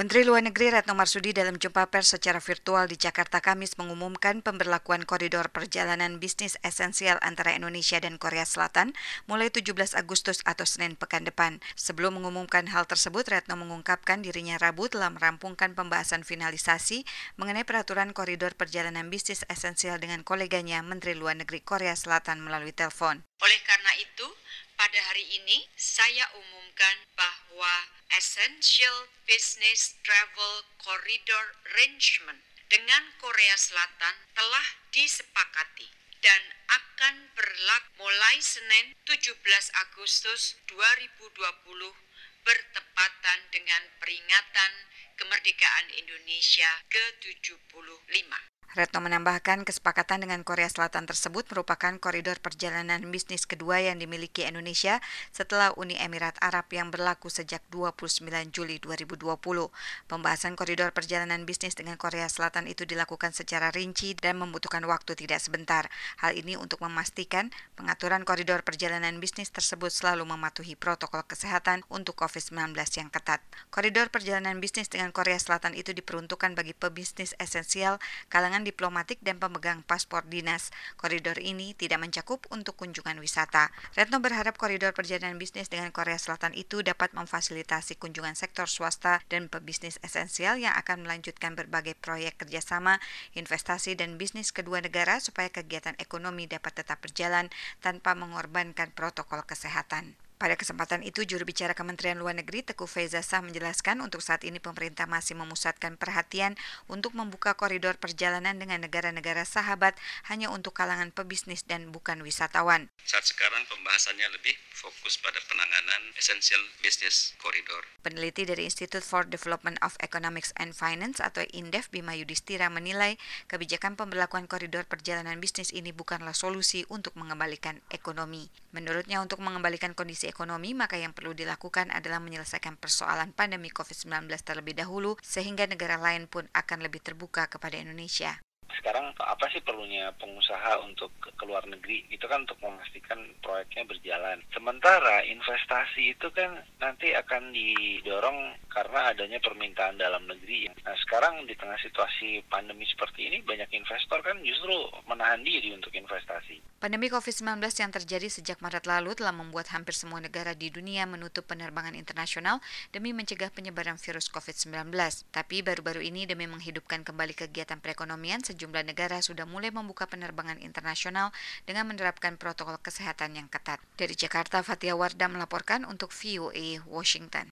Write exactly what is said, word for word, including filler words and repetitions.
Menteri Luar Negeri Retno Marsudi dalam jumpa pers secara virtual di Jakarta Kamis mengumumkan pemberlakuan koridor perjalanan bisnis esensial antara Indonesia dan Korea Selatan mulai tujuh belas Agustus atau Senin pekan depan. Sebelum mengumumkan hal tersebut, Retno mengungkapkan dirinya Rabu telah merampungkan pembahasan finalisasi mengenai peraturan koridor perjalanan bisnis esensial dengan koleganya Menteri Luar Negeri Korea Selatan melalui telepon. Oleh karena itu, pada hari ini saya umumkan bahwa Essential Business Travel Corridor Arrangement dengan Korea Selatan telah disepakati dan akan berlaku mulai Senin tujuh belas Agustus dua ribu dua puluh bertepatan dengan peringatan kemerdekaan Indonesia ke tujuh puluh lima. Retno menambahkan kesepakatan dengan Korea Selatan tersebut merupakan koridor perjalanan bisnis kedua yang dimiliki Indonesia setelah Uni Emirat Arab yang berlaku sejak dua puluh sembilan Juli dua ribu dua puluh. Pembahasan koridor perjalanan bisnis dengan Korea Selatan itu dilakukan secara rinci dan membutuhkan waktu tidak sebentar. Hal ini untuk memastikan pengaturan koridor perjalanan bisnis tersebut selalu mematuhi protokol kesehatan untuk covid sembilan belas yang ketat. Koridor perjalanan bisnis dengan Korea Selatan itu diperuntukkan bagi pebisnis esensial, kalangan diplomatik dan pemegang paspor dinas. Koridor ini tidak mencakup untuk kunjungan wisata. Retno berharap koridor perjalanan bisnis dengan Korea Selatan itu dapat memfasilitasi kunjungan sektor swasta dan pebisnis esensial yang akan melanjutkan berbagai proyek kerjasama, investasi dan bisnis kedua negara supaya kegiatan ekonomi dapat tetap berjalan tanpa mengorbankan protokol kesehatan. Pada kesempatan itu, juru bicara Kementerian Luar Negeri Teuku Faiza Shah menjelaskan untuk saat ini pemerintah masih memusatkan perhatian untuk membuka koridor perjalanan dengan negara-negara sahabat hanya untuk kalangan pebisnis dan bukan wisatawan. Saat sekarang pembahasannya lebih fokus pada penanganan Essential Business Corridor. Peneliti dari Institute for Development of Economics and Finance atau INDEF Bima Yudhistira menilai kebijakan pemberlakuan koridor perjalanan bisnis ini bukanlah solusi untuk mengembalikan ekonomi. Menurutnya untuk mengembalikan kondisi ekonomi, maka yang perlu dilakukan adalah menyelesaikan persoalan pandemi covid sembilan belas terlebih dahulu sehingga negara lain pun akan lebih terbuka kepada Indonesia. Sekarang apa sih perlunya pengusaha untuk ke luar negeri? Itu kan untuk memastikan proyeknya berjalan. Sementara investasi itu kan nanti akan didorong karena adanya permintaan dalam negeri. Nah sekarang di tengah situasi pandemi seperti ini banyak investor kan justru menahan diri untuk investasi. Pandemi covid sembilan belas yang terjadi sejak Maret lalu telah membuat hampir semua negara di dunia menutup penerbangan internasional demi mencegah penyebaran virus covid sembilan belas. Tapi baru-baru ini demi menghidupkan kembali kegiatan perekonomian, sejumlah negara sudah mulai membuka penerbangan internasional dengan menerapkan protokol kesehatan yang ketat. Dari Jakarta, Fatia Wardah melaporkan untuk V O A Washington.